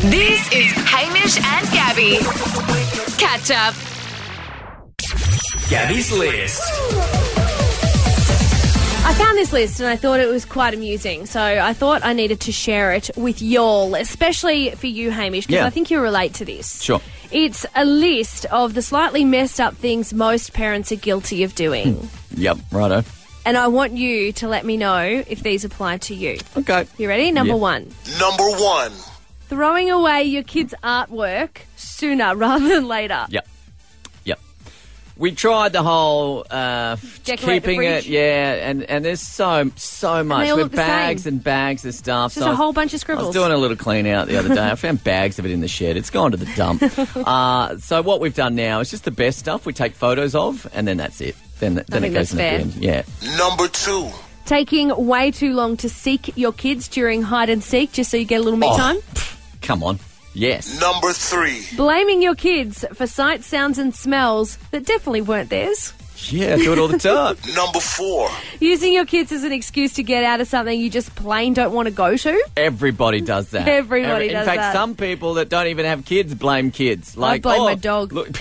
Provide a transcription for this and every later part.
This is Hamish and Gabby. Catch up. Gabby's List. I found this list and I thought it was quite amusing, so I thought I needed to share it with y'all, especially for you, Hamish, because Yeah. I think you'll relate to this. Sure. It's a list of the slightly messed up things most parents are guilty of doing. Yep, righto. And I want you to let me know if these apply to you. Okay. You ready? Number Yeah. one. Number 1. Throwing away your kids' artwork sooner rather than later. Yep. We tried the whole Decorate the keeping it, fridge. yeah, and there's so much. they all With look the bags same. and bags of stuff. Just So a whole bunch of I scribbles. was doing a little clean out the other day. I found bags of it in the shed. It's gone to the dump. So what we've done now is just the best stuff we take photos of, and then that's it. Then it think goes that's in the fair. bin. Yeah. Number 2. Taking way too long to seek your kids during hide and seek just so you get a little me Oh. time. Come on. Yes. Number 3. Blaming your kids for sights, sounds and smells that definitely weren't theirs. Yeah, do it all the time. Number 4. Using your kids as an excuse to get out of something you just plain don't want to go to. Everybody does that. Everybody does In fact, that. some people that don't even have kids blame kids. Like, blame my dog. Look,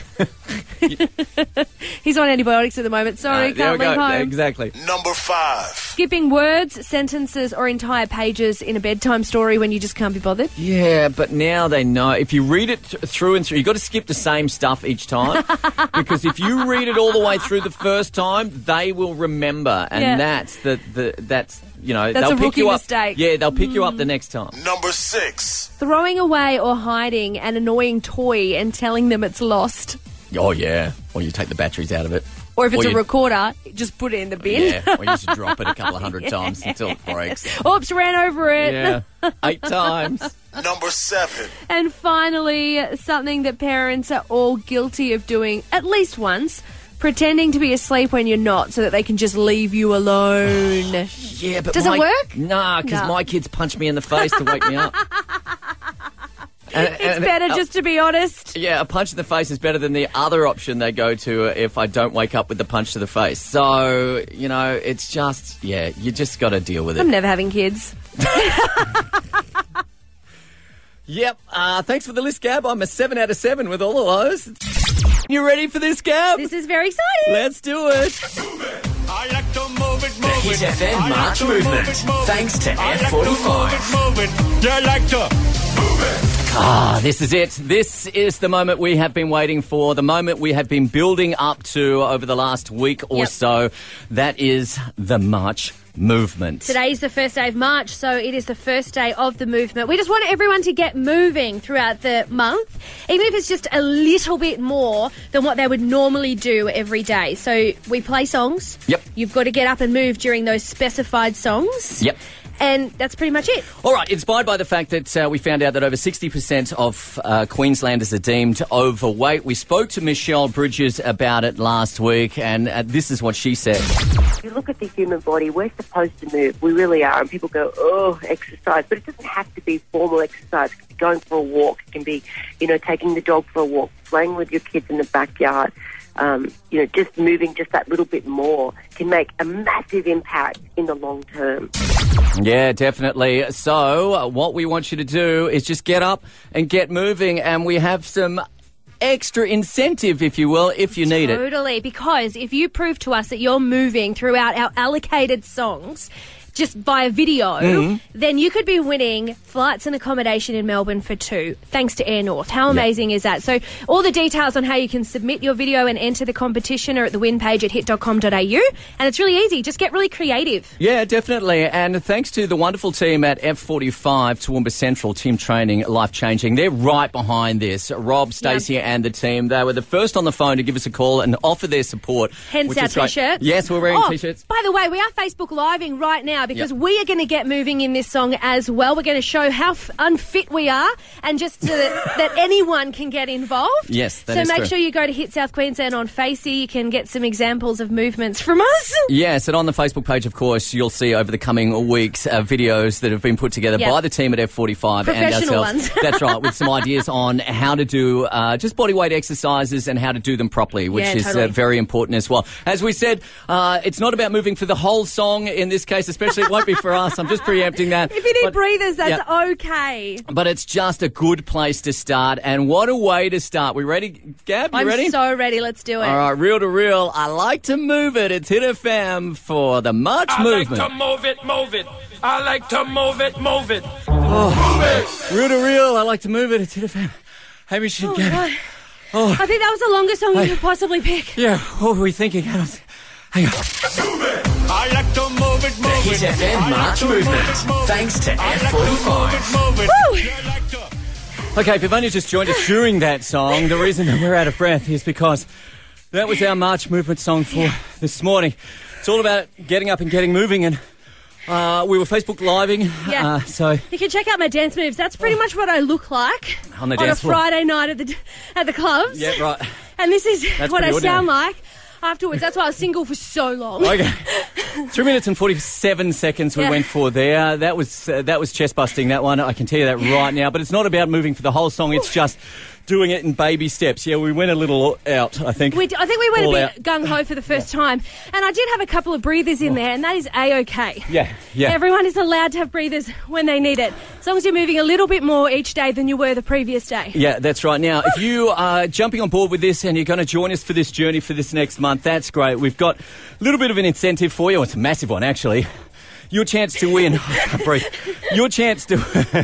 He's on antibiotics at the moment. Sorry, there we can't leave go. home. Exactly. Number 5. Skipping words, sentences or entire pages in a bedtime story when you just can't be bothered. Yeah, but now they know. If you read it through and through, you've got to skip the same stuff each time. Because if you read it all the way through the first time, they will remember. And Yeah. that's That's they'll a pick rookie you up. mistake. Yeah, they'll pick you up the next time. Number 6. Throwing away or hiding an annoying toy and telling them it's lost. Oh, yeah. Or you take the batteries out of it. Or if it's Or a you- recorder, just put it in the bin. Yeah, or you just drop it a couple of hundred times until it breaks. Oops, ran over it. Yeah, 8 times. Number 7. And finally, something that parents are all guilty of doing at least once, pretending to be asleep when you're not so that they can just leave you alone. Yeah, but Does it work? Nah, because No. my kids punch me in the face to wake me up. It's better just to be honest. Yeah, a punch in the face is better than the other option they go to if I don't wake up with the punch to the face. So, it's just, you just got to deal with it. I'm never having kids. Yep. Thanks for the list, Gab. I'm a 7 out of 7 with all of those. You ready for this, Gab? This is very exciting. Let's do it. I like to move it, The Hit FM March Movement. Thanks to F45. Move it. You like to. This is it. This is the moment we have been waiting for, the moment we have been building up to over the last week or Yep. so. That is the March Movement. Today's the first day of March, so it is the first day of the movement. We just want everyone to get moving throughout the month, even if it's just a little bit more than what they would normally do every day. So we play songs. Yep. You've got to get up and move during those specified songs. Yep. And that's pretty much it. All right, inspired by the fact that we found out that over 60% of Queenslanders are deemed overweight. We spoke to Michelle Bridges about it last week, and this is what she said. If you look at the human body, we're supposed to move. We really are. And people go, oh, exercise. But it doesn't have to be formal exercise. It can be going for a walk. It can be, taking the dog for a walk, playing with your kids in the backyard. Just moving just that little bit more can make a massive impact in the long term. Yeah, definitely. So what we want you to do is just get up and get moving, and we have some extra incentive, if you will, if you need it. Totally, because if you prove to us that you're moving throughout our allocated songs just via video, then you could be winning flights and accommodation in Melbourne for 2, thanks to Air North. How amazing is that? So all the details on how you can submit your video and enter the competition are at the win page at hit.com.au, and it's really easy. Just get really creative. Yeah, definitely. And thanks to the wonderful team at F45, Toowoomba Central, Team Training, Life Changing. They're right behind this. Rob, Stacey and the team. They were the first on the phone to give us a call and offer their support. Hence which our is great. T-shirts. Yes, we're wearing T-shirts. By the way, we are Facebook Living right now because Yep. we are going to get moving in this song as well. We're going to show how unfit we are and just that anyone can get involved. Yes, that so is make true. sure you go to Hit South Queensland on Facey. You can get some examples of movements from us. Yes, and on the Facebook page, of course, you'll see over the coming weeks videos that have been put together Yep. by the team at F45 and Professional ourselves. ones. That's right, with some ideas on how to do just bodyweight exercises and how to do them properly, which Yeah, is totally. very important as well. As we said, it's not about moving for the whole song in this case, especially Unfortunately, it won't be for us. I'm just preempting that. If you need But- breathers, that's yeah. okay. But it's just a good place to start. And what a way to start. We ready, Gab? You I'm ready? so ready. Let's do it. All right, reel to reel. I like to move it. It's Hit FM for the March I movement. like to move it, move it. I like to move it, move it. Reel to reel. I like to move it. It's Hit FM. Hamish and Oh, Gab. God. I think that was the longest song we could possibly pick. Yeah, what were we thinking? Hang on. I like to move it, move Hit it. FM I like March to move movement. it, move it. Thanks to I like F45. move it, move it. I like to- Okay, if you've only just joined us during that song, the reason that we're out of breath is because that was our March movement song for this morning. It's all about getting up and getting moving, and we were Facebook living, Yeah. so You can check out my dance moves. That's pretty much what I look like On the a dance floor. Friday night at the clubs. yeah, right. And this is That's what I pretty sound ordinary. like afterwards. That's why I was single for so long. Okay, 3 minutes and 47 seconds we Yeah. went for there. That was chest busting. That one, I can tell you that right now. But it's not about moving for the whole song. It's just doing it in baby steps. Yeah, we went a little out, I think. I think we went All a out. bit gung-ho for the first time. And I did have a couple of breathers in there, and that is A-OK. Yeah, yeah. Everyone is allowed to have breathers when they need it, as long as you're moving a little bit more each day than you were the previous day. Yeah, that's right. Now, if you are jumping on board with this and you're going to join us for this journey for this next month, that's great. We've got a little bit of an incentive for you. It's a massive one, actually. Your chance to win. I can't breathe. Your chance to.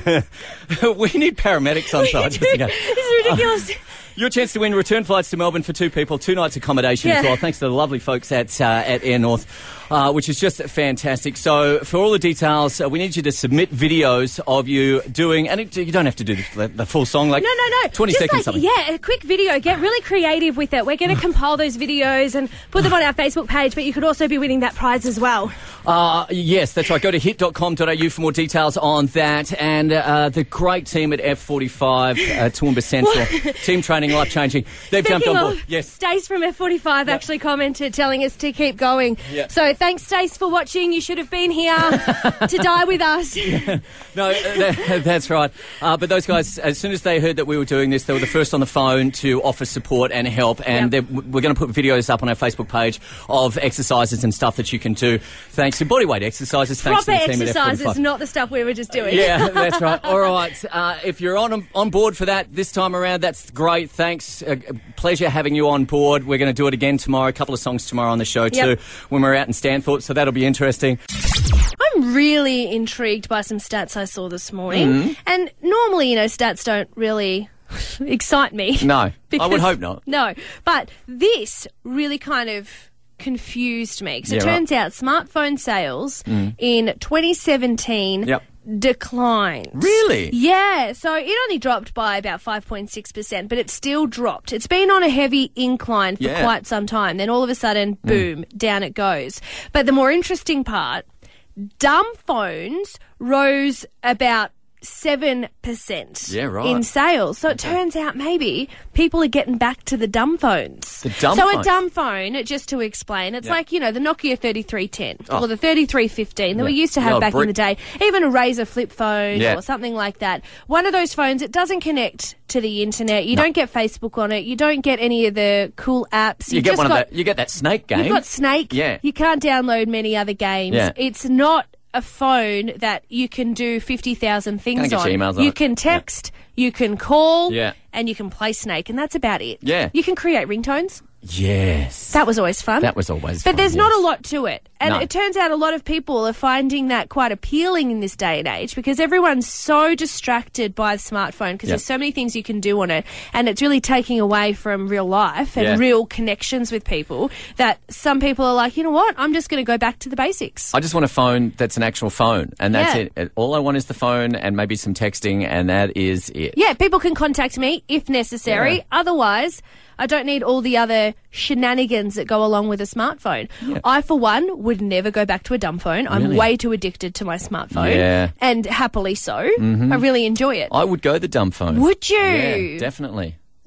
We need paramedics on site. just in case. This is ridiculous. Your chance to win return flights to Melbourne for 2 people, 2 nights accommodation as Yeah. well, thanks to the lovely folks at Air North, which is just fantastic. So for all the details, we need you to submit videos of you doing, and you don't have to do the full song, like No. 20 Just seconds like, something. Yeah, a quick video. Get really creative with it. We're going to compile those videos and put them on our Facebook page, but you could also be winning that prize as well. Yes, that's right. Go to hit.com.au for more details on that. And the great team at F45, Toowoomba Central, team training, life-changing. They've jumped on board. Yes. Stace from F45 actually commented telling us to keep going. Yeah. So thanks, Stace, for watching. You should have been here to die with us. No, that's right. But those guys, as soon as they heard that we were doing this, they were the first on the phone to offer support and help. And Yep. we're going to put videos up on our Facebook page of exercises and stuff that you can do. Thanks to bodyweight exercises. Thanks Proper to the team exercises, at F45. not the stuff we were just doing. Yeah, that's right. All right. If you're on board for that this time around, that's great. Thanks. Pleasure having you on board. We're going to do it again tomorrow. A couple of songs tomorrow on the show too, Yep. when we're out in Stanthorpe. So that'll be interesting. I'm really intrigued by some stats I saw this morning. Mm-hmm. And normally, stats don't really excite me. No, I would Because- hope not. No, but this really kind of confused me. Because it Yeah, right. turns out smartphone sales in 2017 Yep. declined. Really? Yeah, so it only dropped by about 5.6%, but it still dropped. It's been on a heavy incline for Yeah. quite some time. Then all of a sudden, boom, down it goes. But the more interesting part, dumb phones rose about 7% Yeah, right. in sales. So it turns out maybe people are getting back to the dumb phones. The dumb so phones. a dumb phone, just to explain, it's Yeah. like, the Nokia 3310 Oh. or the 3315 that we Yeah. used to The have old back in brick. the day. Even a Razr flip phone Yeah. or something like that. One of those phones, it doesn't connect to the internet. You don't get Facebook on it. You don't get any of the cool apps. You You've get just one got, of that. You get that Snake game. You've got Snake. Yeah. You can't download many other games. Yeah. It's not a phone that you can do 50,000 things Can't get on. your emails on You it. can text, you can call, Yeah. and you can play Snake, and that's about it. Yeah. You can create ringtones. Yes. That was always fun. That was always But fun, there's not yes. a lot to it. And No. it turns out a lot of people are finding that quite appealing in this day and age because everyone's so distracted by the smartphone because Yep. there's so many things you can do on it. And it's really taking away from real life and Yeah. real connections with people that some people are like, you know what, I'm just going to go back to the basics. I just want a phone that's an actual phone, and that's Yeah. it. All I want is the phone and maybe some texting, and that is it. Yeah, people can contact me if necessary. Yeah. Otherwise, I don't need all the other shenanigans that go along with a smartphone. Yeah. I, for one, would never go back to a dumb phone. I'm Really? way too addicted to my smartphone. Yeah. And happily so. I really enjoy it. I would go the dumb phone. Would you? Yeah, definitely.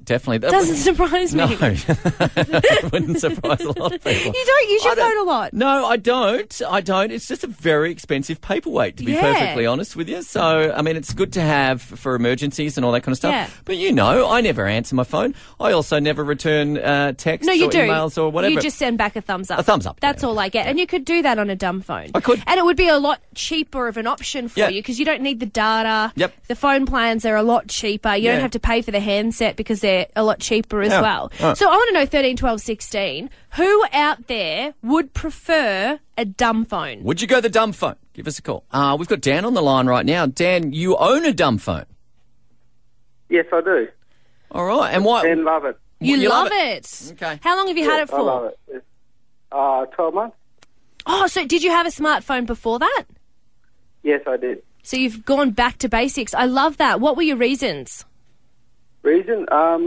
definitely. That Doesn't surprise me. No. It wouldn't surprise a lot of people. You don't use your I don't- phone a lot. No, I don't. It's just a very expensive paperweight, to be Yeah. perfectly honest with you. So, I mean, it's good to have for emergencies and all that kind of stuff. Yeah. But I never answer my phone. I also never return texts No, you or do. emails or whatever. You just send back a thumbs up. A thumbs up, That's yeah. all I get. And you could do that on a dumb phone. I could. And it would be a lot cheaper of an option for Yeah. you because you don't need the data. Yep. The phone plans are a lot cheaper. You Yeah. don't have to pay for the handset because they're a lot cheaper as Yeah. well. Right. So I want to know 13, 12, 16. Who out there would prefer a dumb phone? Would you go the dumb phone? Give us a call. We've got Dan on the line right now. Dan, you own a dumb phone. Yes, I do. All right. And why? And love it. You, You love love it. Okay. How long have you had it for? I love it. It's, 12 months. Oh, so did you have a smartphone before that? Yes, I did. So you've gone back to basics. I love that. What were your reasons? Reason?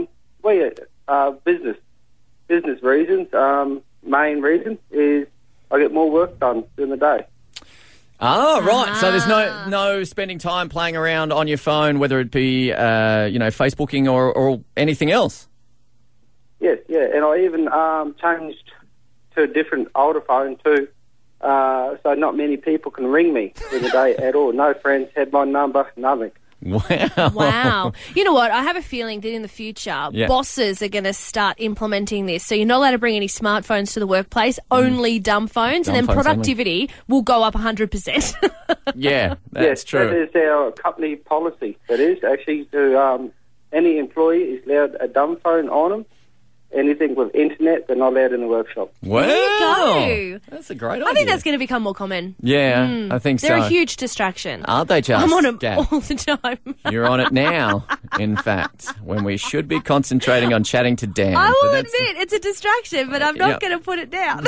Business. Business reasons. Main reason is I get more work done during the day. Oh, right. So there's no spending time playing around on your phone, whether it be, Facebooking or anything else. Yes, yeah. And I even changed to a different older phone too, so not many people can ring me during the day at all. No friends had my number, nothing. Wow. Wow. You know what? I have a feeling that in the future, Yeah. bosses are going to start implementing this. So you're not allowed to bring any smartphones to the workplace, only dumb phones, Dumb and then phones productivity will go up 100%. Yeah, that's Yes, true. that is our company policy. That is actually to any employee is allowed a dumb phone on them. Anything with internet, they're not allowed in the workshop. Wow. There you go. That's a great idea. I think that's going to become more common. Yeah, I think They're so. a huge distraction. Aren't they just? I'm on them Gab? all the time. You're on it now, in fact, when we should be concentrating on chatting to Dan. I But will that's- admit it's a distraction, but I'm not Yeah. going to put it down.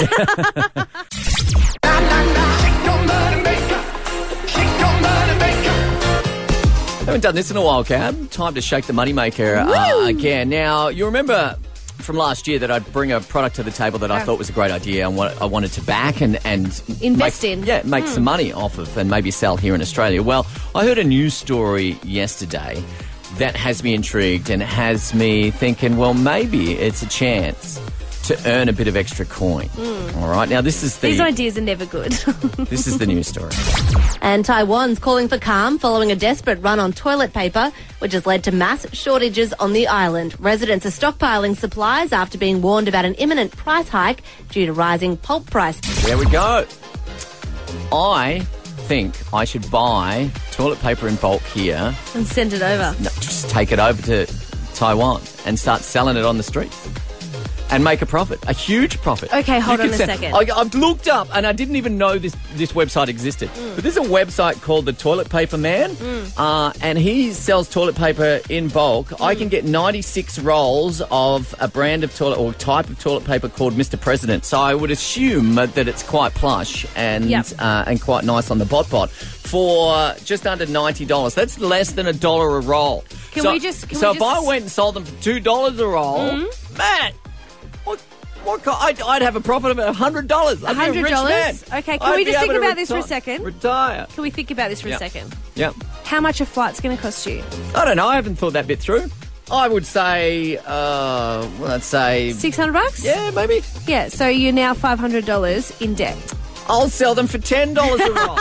Haven't done this in a while, Cab. Time to shake the moneymaker again. Now, you remember from last year that I'd bring a product to the table that I thought was a great idea and what I wanted to back and Invest make, in. Yeah, make some money off of and maybe sell here in Australia. Well, I heard a news story yesterday that has me intrigued and has me thinking, well, maybe it's a chance to earn a bit of extra coin. All right, now this is These ideas are never good. this is the news story. And Taiwan's calling for calm following a desperate run on toilet paper, which has led to mass shortages on the island. Residents are stockpiling supplies after being warned about an imminent price hike due to rising pulp prices. There we go. I think I should buy toilet paper in bulk here. And send it over. No, just take it over to Taiwan and start selling it on the streets. And make a profit, a huge profit. Okay, hold You on can a sell- second. I've looked up, and I didn't even know this website existed. But there's a website called the Toilet Paper Man, and he sells toilet paper in bulk. I can get 96 rolls of a brand of toilet or type of toilet paper called Mr. President. So I would assume that it's quite plush and Yep. and quite nice on the bot for just under $90. That's less than $1 a roll. Can so, we just- can so we if I just- went and sold them for $2 a roll, man. I'd have a profit of $100. I'd be a rich $100? man. Okay, can I'd we be just able think to about this for a second? Retire. Can we think about this for Yeah. a second? Yeah. How much a flight's going to cost you? I don't know. I haven't thought that bit through. I would say, let's say, $600? yeah, maybe. Yeah, so you're now $500 in debt. I'll sell them for $10 a roll.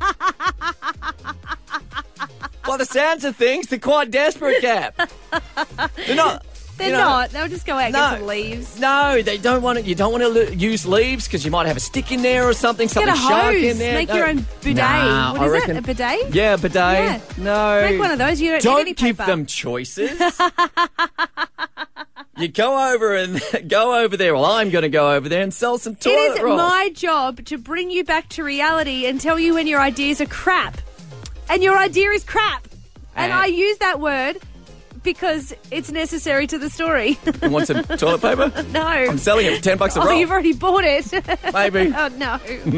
By the sounds of things, they're quite desperate, Cap. They're not. They're you know, not. They'll just go out and No. get some leaves. No, they don't want it. You don't want to use leaves because you might have a stick in there or something. Get Something a shark hose. in there. Make No. your own bidet. Nah, What I is reckon- it? A bidet? Yeah, a bidet. Yeah. No. Make one of those. You don't need any give paper. them choices. You go over there. Well, I'm going to go over there and sell some It toilet is rolls. my job to bring you back to reality and tell you when your ideas are crap. And your idea is crap. And I use that word because it's necessary to the story. You want some toilet paper? No. I'm selling it for $10 a Oh, roll. you've already bought it. Maybe. Oh, no.